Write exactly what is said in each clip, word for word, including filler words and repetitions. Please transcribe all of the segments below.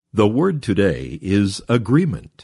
The word today is agreement.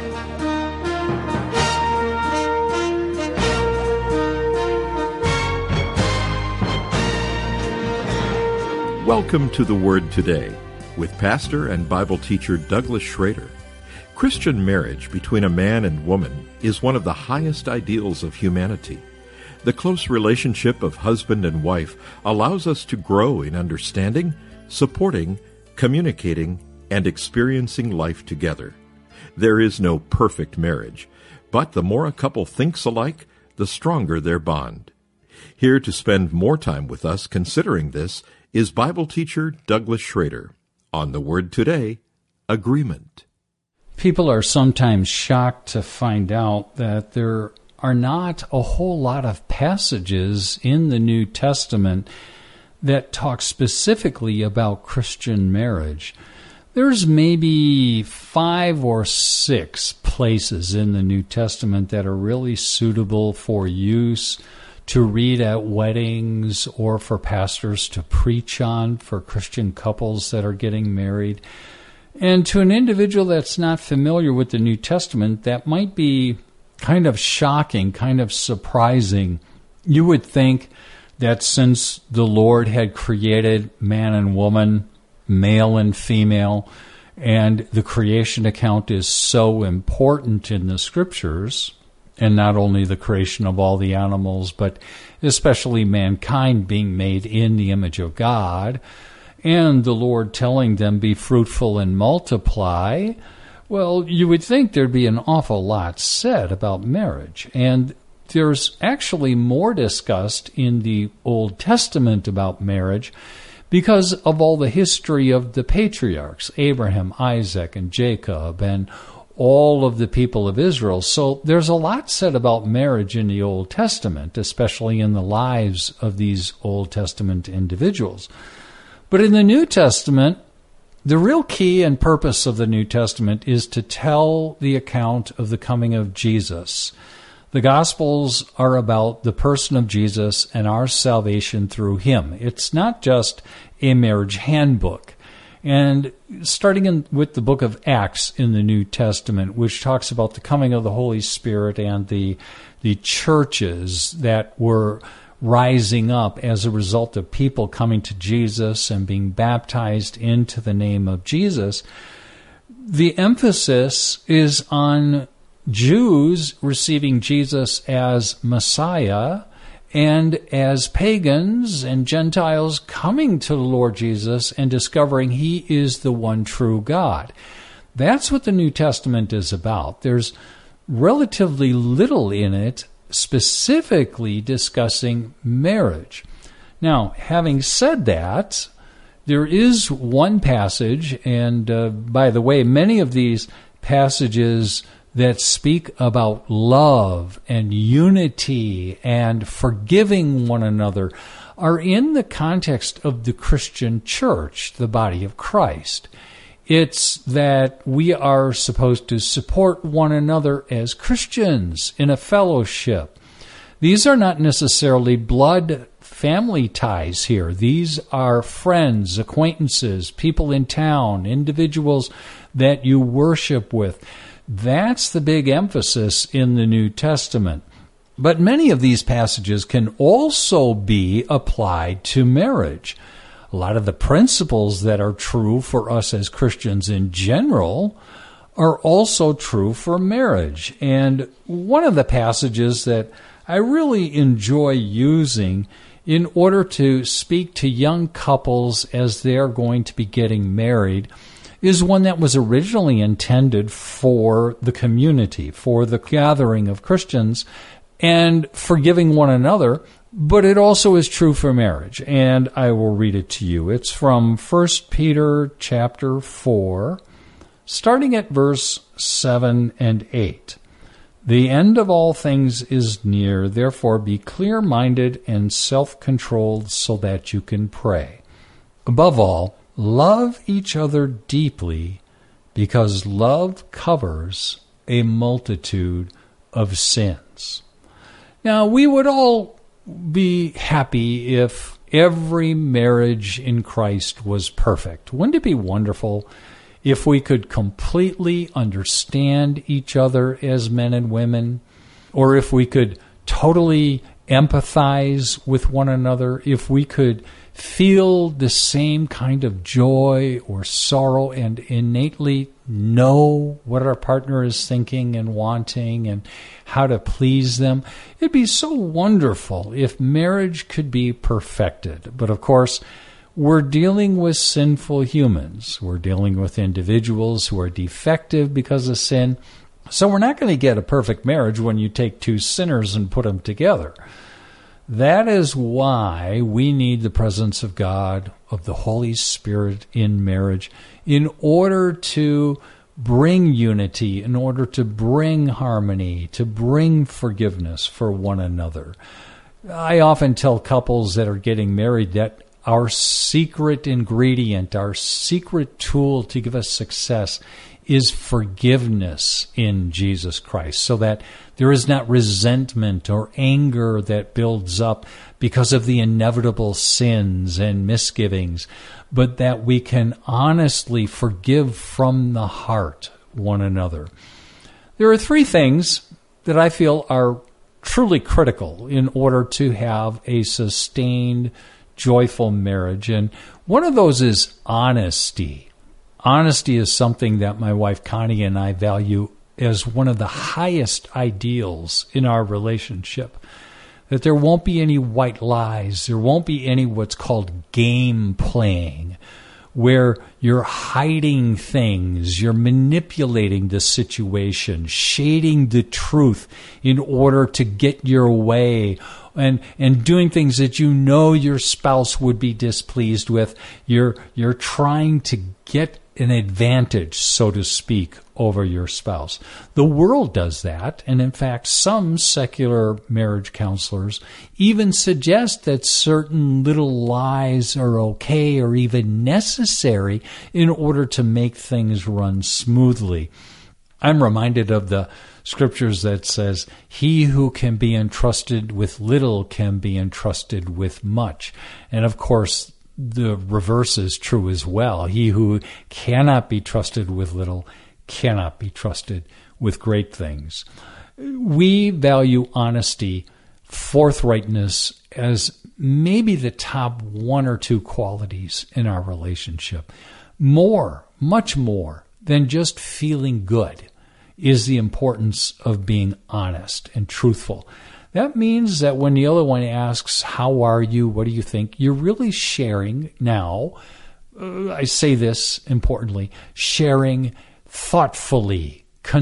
Welcome to the Word Today with pastor and Bible teacher Douglas Schrader. Christian marriage between a man and woman is one of the highest ideals of humanity. The close relationship of husband and wife allows us to grow in understanding, supporting, communicating, and experiencing life together. There is no perfect marriage, but the more a couple thinks alike, the stronger their bond. Here to spend more time with us considering this is Bible teacher Douglas Schrader. On the Word Today, agreement. People are sometimes shocked to find out that there are not a whole lot of passages in the New Testament that talk specifically about Christian marriage. There's maybe five or six places in the New Testament that are really suitable for use to read at weddings or for pastors to preach on for Christian couples that are getting married. And to an individual that's not familiar with the New Testament, that might be kind of shocking, kind of surprising. You would think that since the Lord had created man and woman, male and female, and the creation account is so important in the Scriptures, and not only the creation of all the animals, but especially mankind being made in the image of God, and the Lord telling them, be fruitful and multiply, well, you would think there'd be an awful lot said about marriage. And there's actually more discussed in the Old Testament about marriage because of all the history of the patriarchs, Abraham, Isaac, and Jacob, and all of the people of Israel. So there's a lot said about marriage in the Old Testament, especially in the lives of these Old Testament individuals. But in the New Testament, the real key and purpose of the New Testament is to tell the account of the coming of Jesus. The Gospels are about the person of Jesus and our salvation through him. It's not just a marriage handbook. And starting in, with the book of Acts in the New Testament, which talks about the coming of the Holy Spirit and the the churches that were rising up as a result of people coming to Jesus and being baptized into the name of Jesus, the emphasis is on Jews receiving Jesus as Messiah and as pagans and Gentiles coming to the Lord Jesus and discovering he is the one true God. That's what the New Testament is about. There's relatively little in it specifically discussing marriage. Now, having said that, there is one passage, and uh, by the way, many of these passages that speak about love and unity and forgiving one another are in the context of the Christian church, the body of Christ. It's that we are supposed to support one another as Christians in a fellowship. These are not necessarily blood family ties here. These are friends, acquaintances, people in town, individuals that you worship with. That's the big emphasis in the New Testament. But many of these passages can also be applied to marriage. A lot of the principles that are true for us as Christians in general are also true for marriage. And one of the passages that I really enjoy using in order to speak to young couples as they're going to be getting married is one that was originally intended for the community, for the gathering of Christians, and forgiving one another, but it also is true for marriage. And I will read it to you. It's from First Peter chapter four, starting at verse seven and eight. The end of all things is near, therefore be clear-minded and self-controlled so that you can pray. Above all, love each other deeply, because love covers a multitude of sins. Now, we would all be happy if every marriage in Christ was perfect. Wouldn't it be wonderful if we could completely understand each other as men and women, or if we could totally empathize with one another, if we could feel the same kind of joy or sorrow and innately know what our partner is thinking and wanting and how to please them, it'd be so wonderful if marriage could be perfected. But of course, we're dealing with sinful humans. We're dealing with individuals who are defective because of sin. So we're not going to get a perfect marriage when you take two sinners and put them together. That is why we need the presence of God, of the Holy Spirit in marriage, in order to bring unity, in order to bring harmony, to bring forgiveness for one another. I often tell couples that are getting married that our secret ingredient, our secret tool to give us success is forgiveness in Jesus Christ, so that there is not resentment or anger that builds up because of the inevitable sins and misgivings, but that we can honestly forgive from the heart one another. There are three things that I feel are truly critical in order to have a sustained, joyful marriage, and one of those is honesty. Honesty is something that my wife Connie and I value as one of the highest ideals in our relationship. That there won't be any white lies. There won't be any what's called game playing, where you're hiding things, you're manipulating the situation, shading the truth in order to get your way, and and doing things that you know your spouse would be displeased with. You're you're trying to get an advantage, so to speak, over your spouse. The world does that, and in fact, some secular marriage counselors even suggest that certain little lies are okay or even necessary in order to make things run smoothly. I'm reminded of the scriptures that says, "He who can be entrusted with little can be entrusted with much." And of course, the reverse is true as well. He who cannot be trusted with little cannot be trusted with great things. We value honesty, forthrightness as maybe the top one or two qualities in our relationship. More, much more than just feeling good is the importance of being honest and truthful. That means that when the other one asks, "How are you? What do you think?" you're really sharing now, uh, I say this importantly, sharing thoughtfully,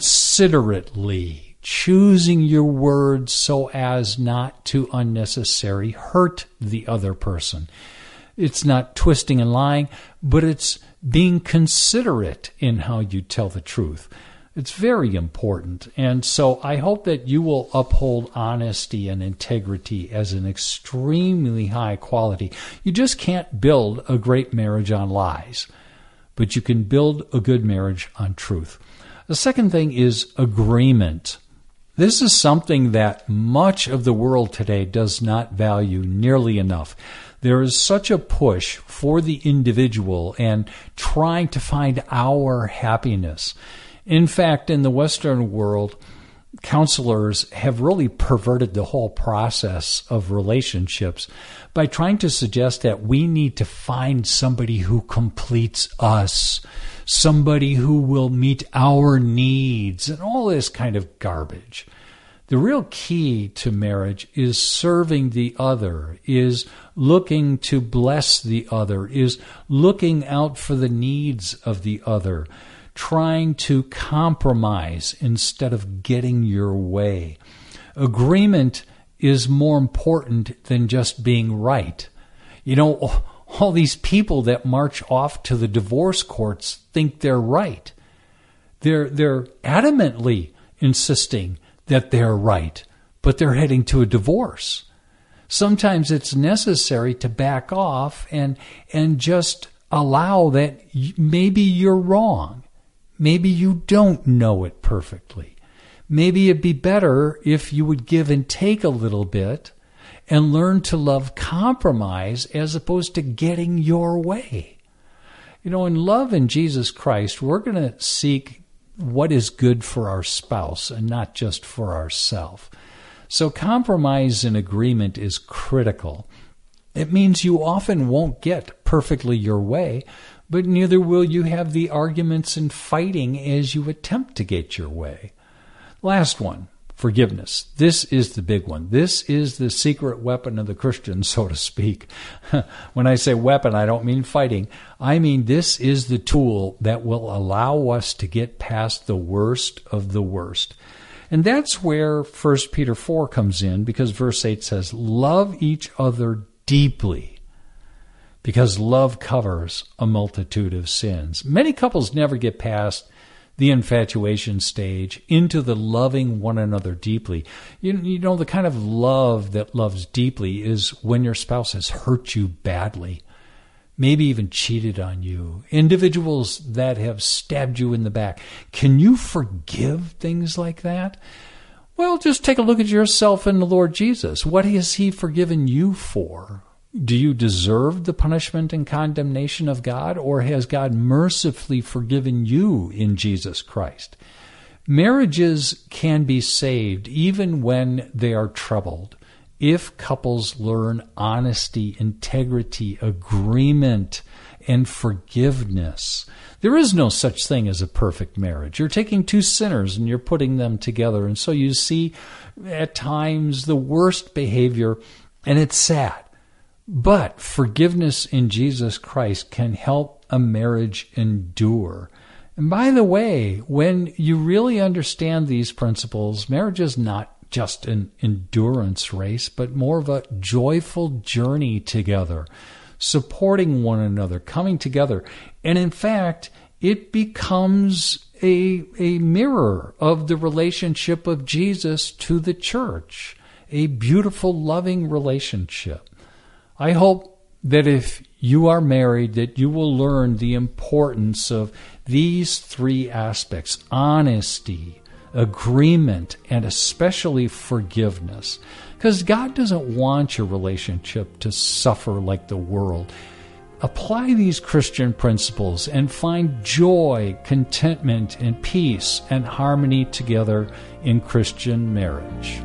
considerately, choosing your words so as not to unnecessarily hurt the other person. It's not twisting and lying, but it's being considerate in how you tell the truth. It's very important. And so I hope that you will uphold honesty and integrity as an extremely high quality. You just can't build a great marriage on lies, but you can build a good marriage on truth. The second thing is agreement. This is something that much of the world today does not value nearly enough. There is such a push for the individual and trying to find our happiness. In fact, in the Western world, counselors have really perverted the whole process of relationships by trying to suggest that we need to find somebody who completes us, somebody who will meet our needs, and all this kind of garbage. The real key to marriage is serving the other, is looking to bless the other, is looking out for the needs of the other, trying to compromise instead of getting your way. Agreement is more important than just being right. You know, all these people that march off to the divorce courts think they're right. They're they're adamantly insisting that they're right, but they're heading to a divorce. Sometimes it's necessary to back off and and just allow that maybe you're wrong. Maybe you don't know it perfectly. Maybe it'd be better if you would give and take a little bit and learn to love compromise as opposed to getting your way. You know, in love in Jesus Christ, we're going to seek what is good for our spouse and not just for ourselves. So compromise and agreement is critical. It means you often won't get perfectly your way, but neither will you have the arguments and fighting as you attempt to get your way. Last one, forgiveness. This is the big one. This is the secret weapon of the Christian, so to speak. When I say weapon, I don't mean fighting. I mean this is the tool that will allow us to get past the worst of the worst. And that's where First Peter four comes in, because verse eight says, love each other deeply, because love covers a multitude of sins. Many couples never get past the infatuation stage into the loving one another deeply. You, you know, the kind of love that loves deeply is when your spouse has hurt you badly, maybe even cheated on you, individuals that have stabbed you in the back. Can you forgive things like that? Well, just take a look at yourself and the Lord Jesus. What has he forgiven you for? Do you deserve the punishment and condemnation of God, or has God mercifully forgiven you in Jesus Christ? Marriages can be saved even when they are troubled if couples learn honesty, integrity, agreement, and forgiveness. There is no such thing as a perfect marriage. You're taking two sinners and you're putting them together, and so you see at times the worst behavior, and it's sad. But forgiveness in Jesus Christ can help a marriage endure. And by the way, when you really understand these principles, marriage is not just an endurance race, but more of a joyful journey together, supporting one another, coming together. And in fact, it becomes a, a mirror of the relationship of Jesus to the church, a beautiful, loving relationship. I hope that if you are married, that you will learn the importance of these three aspects: honesty, agreement, and especially forgiveness. Because God doesn't want your relationship to suffer like the world. Apply these Christian principles and find joy, contentment, and peace and harmony together in Christian marriage.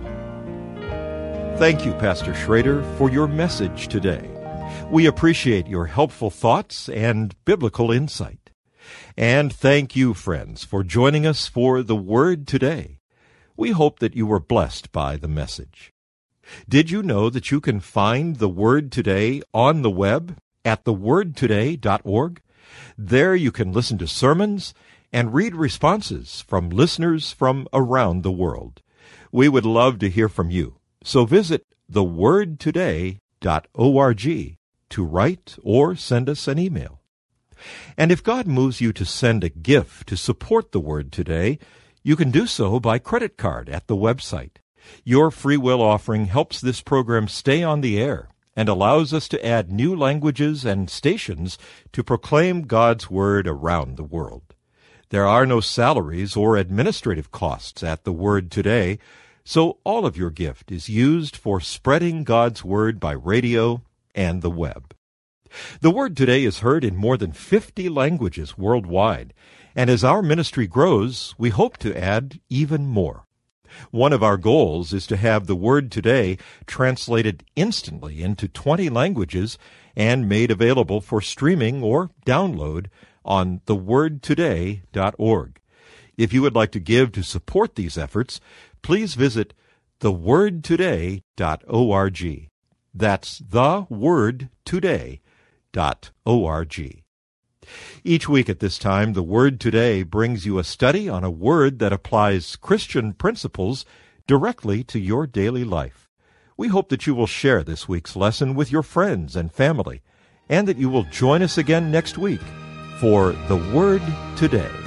Thank you, Pastor Schrader, for your message today. We appreciate your helpful thoughts and biblical insight. And thank you, friends, for joining us for The Word Today. We hope that you were blessed by the message. Did you know that you can find The Word Today on the web at the word today dot org? There you can listen to sermons and read responses from listeners from around the world. We would love to hear from you. So visit the word today dot org to write or send us an email. And if God moves you to send a gift to support the Word Today, you can do so by credit card at the website. Your free will offering helps this program stay on the air and allows us to add new languages and stations to proclaim God's Word around the world. There are no salaries or administrative costs at the Word Today, so all of your gift is used for spreading God's Word by radio and the web. The Word Today is heard in more than fifty languages worldwide, and as our ministry grows, we hope to add even more. One of our goals is to have the Word Today translated instantly into twenty languages and made available for streaming or download on the word today dot org. If you would like to give to support these efforts, please visit the word today dot org. That's the word today dot org. Each week at this time, The Word Today brings you a study on a word that applies Christian principles directly to your daily life. We hope that you will share this week's lesson with your friends and family, and that you will join us again next week for The Word Today.